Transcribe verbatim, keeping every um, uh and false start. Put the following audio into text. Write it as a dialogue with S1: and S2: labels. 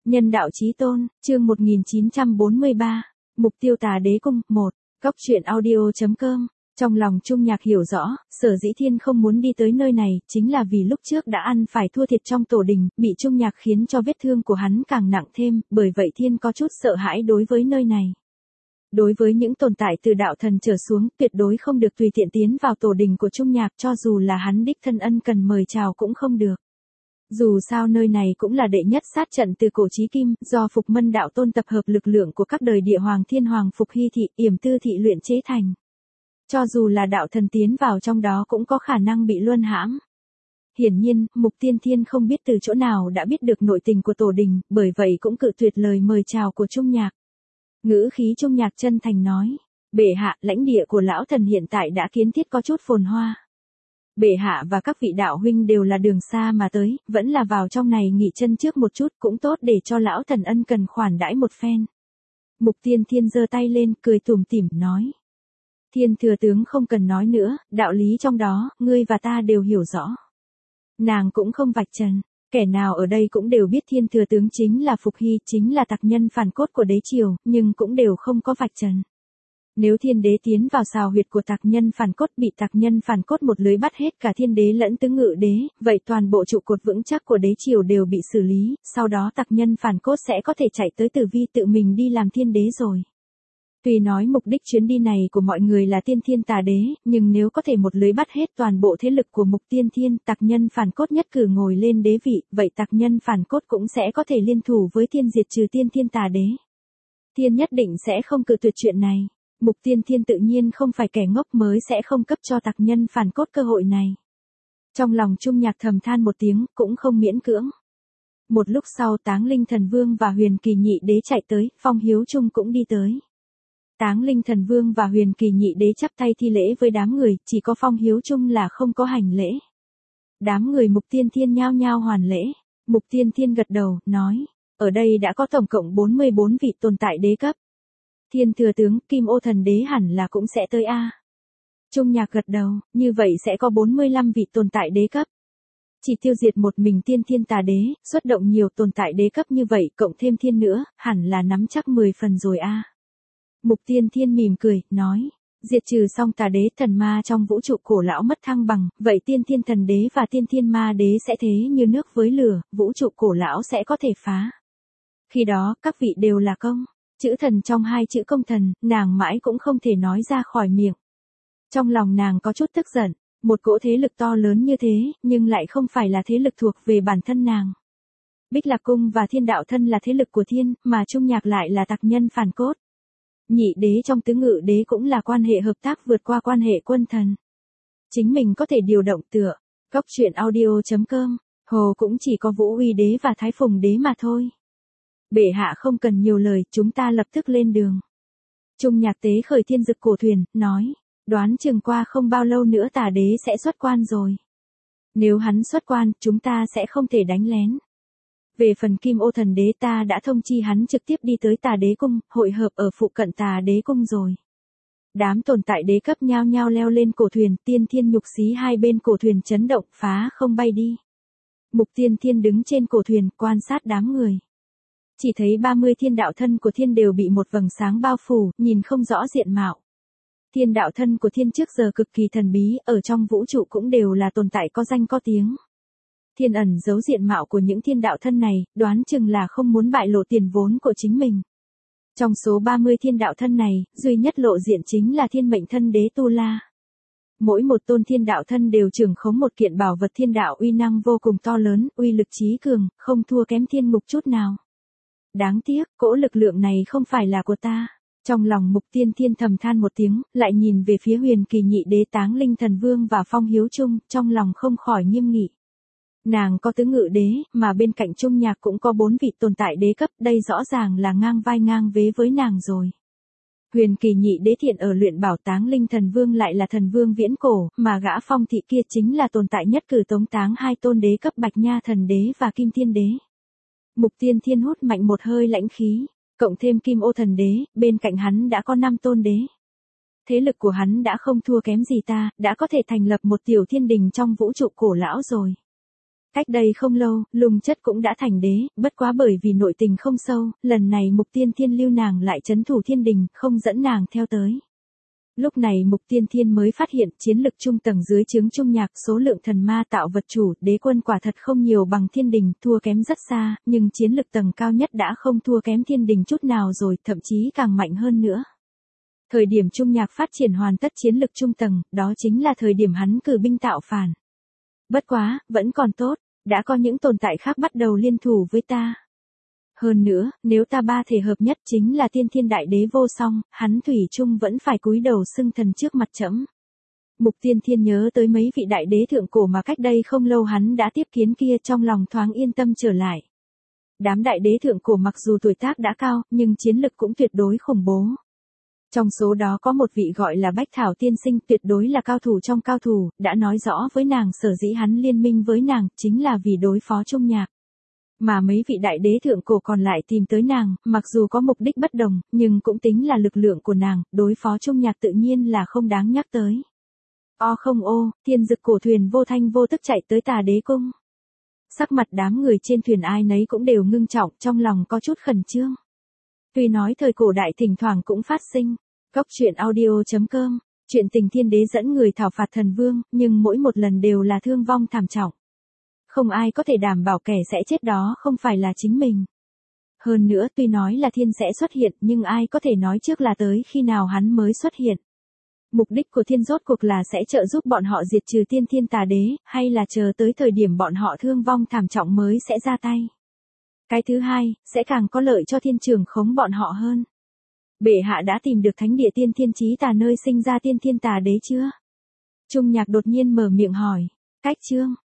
S1: Nhân đạo chí tôn, chương một nghìn chín trăm bốn mươi ba, mục tiêu Tà Đế cung, một, Góc truyện audio chấm com. Trong lòng Trung Nhạc hiểu rõ, sở dĩ Thiên không muốn đi tới nơi này, chính là vì lúc trước đã ăn phải thua thiệt trong tổ đình, bị Trung Nhạc khiến cho vết thương của hắn càng nặng thêm, bởi vậy Thiên có chút sợ hãi đối với nơi này. Đối với những tồn tại từ đạo thần trở xuống, tuyệt đối không được tùy tiện tiến vào tổ đình của Trung Nhạc, cho dù là hắn đích thân ân cần mời chào cũng không được. Dù sao nơi này cũng là đệ nhất sát trận từ cổ chí kim, do Phục Mân đạo tôn tập hợp lực lượng của các đời địa hoàng thiên hoàng Phục Hy thị, Yểm Tư thị luyện chế thành. Cho dù là đạo thần tiến vào trong đó cũng có khả năng bị luân hãm. Hiển nhiên, Mục Tiên Thiên không biết từ chỗ nào đã biết được nội tình của tổ đình, bởi vậy cũng cự tuyệt lời mời chào của Trung Nhạc. Ngữ khí Trung Nhạc chân thành nói, bệ hạ, lãnh địa của lão thần hiện tại đã kiến thiết có chút phồn hoa. Bệ hạ và các vị đạo huynh đều là đường xa mà tới, vẫn là vào trong này nghỉ chân trước một chút cũng tốt để cho lão thần ân cần khoản đãi một phen. Mục Tiên Thiên giơ tay lên, cười tủm tỉm nói. Thiên thừa tướng không cần nói nữa, đạo lý trong đó, ngươi và ta đều hiểu rõ. Nàng cũng không vạch trần, kẻ nào ở đây cũng đều biết Thiên thừa tướng chính là Phục Hy, chính là tặc nhân phản cốt của đế triều, nhưng cũng đều không có vạch trần. Nếu Thiên đế tiến vào xào huyệt của tặc nhân phản cốt, bị tặc nhân phản cốt một lưới bắt hết cả Thiên đế lẫn tứ ngự đế, vậy toàn bộ trụ cột vững chắc của đế triều đều bị xử lý, sau đó tặc nhân phản cốt sẽ có thể chạy tới Tử Vi tự mình đi làm thiên đế rồi. Tuy nói mục đích chuyến đi này của mọi người là tiên thiên tà đế, nhưng nếu có thể một lưới bắt hết toàn bộ thế lực của Mục Tiên Thiên, tặc nhân phản cốt nhất cử ngồi lên đế vị, vậy tặc nhân phản cốt cũng sẽ có thể liên thủ với Thiên diệt trừ tiên thiên tà đế. Thiên nhất định sẽ không cự tuyệt chuyện này. Mục Tiên Thiên tự nhiên không phải kẻ ngốc mới sẽ không cấp cho tặc nhân phản cốt cơ hội này. Trong lòng Trung Nhạc thầm than một tiếng, cũng không miễn cưỡng. Một lúc sau Táng Linh Thần Vương và Huyền Kỳ Nhị Đế chạy tới, Phong Hiếu Trung cũng đi tới. Táng Linh Thần Vương và Huyền Kỳ Nhị Đế chắp tay thi lễ với đám người, chỉ có Phong Hiếu Trung là không có hành lễ. Đám người Mục Tiên Thiên nhao nhao hoàn lễ. Mục Tiên Thiên gật đầu, nói, ở đây đã có tổng cộng bốn mươi bốn vị tồn tại đế cấp. Thiên thừa tướng, Kim Ô Thần Đế hẳn là cũng sẽ tới a. Trung Nhạc gật đầu, như vậy sẽ có bốn mươi lăm vị tồn tại đế cấp. Chỉ tiêu diệt một mình tiên thiên tà đế, xuất động nhiều tồn tại đế cấp như vậy, cộng thêm thiên nữa, hẳn là nắm chắc mười phần rồi a. Mục Tiên Thiên mỉm cười, nói, diệt trừ xong tà đế thần ma trong vũ trụ cổ lão mất thăng bằng, vậy tiên thiên thần đế và tiên thiên ma đế sẽ thế như nước với lửa, vũ trụ cổ lão sẽ có thể phá. Khi đó, các vị đều là công. Chữ thần trong hai chữ công thần, nàng mãi cũng không thể nói ra khỏi miệng. Trong lòng nàng có chút tức giận, một cỗ thế lực to lớn như thế, nhưng lại không phải là thế lực thuộc về bản thân nàng. Bích Lạc Cung và Thiên Đạo Thân là thế lực của Thiên, mà Trung Nhạc lại là tặc nhân phản cốt. Nhị đế trong tứ ngự đế cũng là quan hệ hợp tác vượt qua quan hệ quân thần. Chính mình có thể điều động tựa. Góc truyện audio chấm com, hồ cũng chỉ có Vũ Uy đế và Thái Phùng đế mà thôi. Bệ hạ không cần nhiều lời, chúng ta lập tức lên đường. Trung Nhạc tế khởi thiên dực cổ thuyền, nói, đoán chừng qua không bao lâu nữa tà đế sẽ xuất quan rồi. Nếu hắn xuất quan, chúng ta sẽ không thể đánh lén. Về phần Kim Ô Thần Đế ta đã thông chi hắn trực tiếp đi tới Tà Đế cung, hội hợp ở phụ cận Tà Đế cung rồi. Đám tồn tại đế cấp nhao nhao leo lên cổ thuyền, tiên thiên nhục xí hai bên cổ thuyền chấn động, phá không bay đi. Mục Tiên Thiên đứng trên cổ thuyền, quan sát đám người. Chỉ thấy ba mươi thiên đạo thân của Thiên đều bị một vầng sáng bao phủ, nhìn không rõ diện mạo. Thiên đạo thân của Thiên trước giờ cực kỳ thần bí, ở trong vũ trụ cũng đều là tồn tại có danh có tiếng. Thiên ẩn giấu diện mạo của những thiên đạo thân này, đoán chừng là không muốn bại lộ tiền vốn của chính mình. Trong số ba mươi thiên đạo thân này, duy nhất lộ diện chính là Thiên Mệnh Thân Đế Tu La. Mỗi một tôn thiên đạo thân đều trưởng khống một kiện bảo vật thiên đạo uy năng vô cùng to lớn, uy lực chí cường, không thua kém thiên ngục chút nào. Đáng tiếc, cỗ lực lượng này không phải là của ta. Trong lòng Mục Tiên Thiên thầm than một tiếng, lại nhìn về phía Huyền Kỳ Nhị Đế Táng Linh Thần Vương và Phong Hiếu Trung, trong lòng không khỏi nghiêm nghị. Nàng có tứ ngự đế, mà bên cạnh Trung Nhạc cũng có bốn vị tồn tại đế cấp, đây rõ ràng là ngang vai ngang vế với nàng rồi. Huyền Kỳ Nhị Đế thiện ở luyện bảo Táng Linh Thần Vương lại là thần vương viễn cổ, mà gã Phong thị kia chính là tồn tại nhất cử tống táng hai tôn đế cấp Bạch Nha Thần Đế và Kim Thiên Đế. Mục Tiên Thiên hút mạnh một hơi lãnh khí, cộng thêm Kim Ô Thần Đế, bên cạnh hắn đã có năm tôn đế. Thế lực của hắn đã không thua kém gì ta, đã có thể thành lập một tiểu thiên đình trong vũ trụ cổ lão rồi. Cách đây không lâu, Lung Chất cũng đã thành đế, bất quá bởi vì nội tình không sâu, lần này Mục Tiên Thiên lưu nàng lại trấn thủ thiên đình, không dẫn nàng theo tới. Lúc này Mục Tiên Thiên mới phát hiện chiến lực trung tầng dưới trướng Trung Nhạc, số lượng thần ma tạo vật chủ, đế quân quả thật không nhiều bằng thiên đình, thua kém rất xa, nhưng chiến lực tầng cao nhất đã không thua kém thiên đình chút nào rồi, thậm chí càng mạnh hơn nữa. Thời điểm Trung Nhạc phát triển hoàn tất chiến lực trung tầng, đó chính là thời điểm hắn cử binh tạo phản. Bất quá, vẫn còn tốt, đã có những tồn tại khác bắt đầu liên thủ với ta. Hơn nữa, nếu ta ba thể hợp nhất chính là tiên thiên đại đế vô song, hắn thủy chung vẫn phải cúi đầu xưng thần trước mặt trẫm. Mục Tiên Thiên nhớ tới mấy vị đại đế thượng cổ mà cách đây không lâu hắn đã tiếp kiến kia, trong lòng thoáng yên tâm trở lại. Đám đại đế thượng cổ mặc dù tuổi tác đã cao, nhưng chiến lực cũng tuyệt đối khủng bố. Trong số đó có một vị gọi là Bách Thảo Tiên Sinh, tuyệt đối là cao thủ trong cao thủ, đã nói rõ với nàng sở dĩ hắn liên minh với nàng, chính là vì đối phó Trung Nhạc. Mà mấy vị đại đế thượng cổ còn lại tìm tới nàng, mặc dù có mục đích bất đồng, nhưng cũng tính là lực lượng của nàng, đối phó Trung Nhạc tự nhiên là không đáng nhắc tới. O không ô, thiên dực cổ thuyền vô thanh vô tức chạy tới Tà Đế Cung. Sắc mặt đám người trên thuyền ai nấy cũng đều ngưng trọng, trong lòng có chút khẩn trương. Tuy nói thời cổ đại thỉnh thoảng cũng phát sinh, Cốc truyện audio chấm com, chuyện tình thiên đế dẫn người thảo phạt thần vương, nhưng mỗi một lần đều là thương vong thảm trọng. Không ai có thể đảm bảo kẻ sẽ chết đó không phải là chính mình. Hơn nữa tuy nói là thiên sẽ xuất hiện nhưng ai có thể nói trước là tới khi nào hắn mới xuất hiện. Mục đích của thiên rốt cuộc là sẽ trợ giúp bọn họ diệt trừ tiên thiên tà đế, hay là chờ tới thời điểm bọn họ thương vong thảm trọng mới sẽ ra tay. Cái thứ hai, sẽ càng có lợi cho thiên trường khống bọn họ hơn. Bệ hạ đã tìm được thánh địa tiên thiên chí tà nơi sinh ra tiên thiên tà đế chưa? Trung Nhạc đột nhiên mở miệng hỏi. Cách chương.